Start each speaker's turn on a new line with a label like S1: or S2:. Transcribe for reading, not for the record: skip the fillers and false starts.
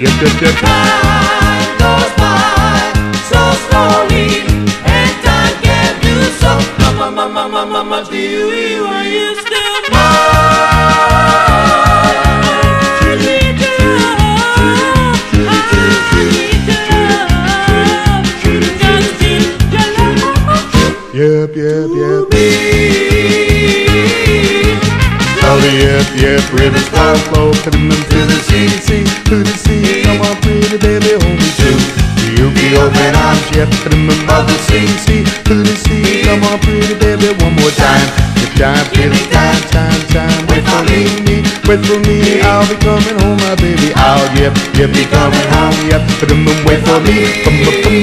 S1: Yep, yep, yep.
S2: Time goes by so slowly, and time can do so much to you. Are you still mine? I need your love. I need your love. Just need your love.
S1: Yep, yep, yep.
S2: Oh,
S1: yep, yep, rivers flow, put them to the sea, to the sea. Come on, pretty baby, hold me too. You be open arms, yep, put them above the sea, to the sea. Come on, pretty baby, one more time. It's time, baby, time. Wait for me, I'll be coming home, my baby. I'll, yep, be coming home, yep. Put them wait for me,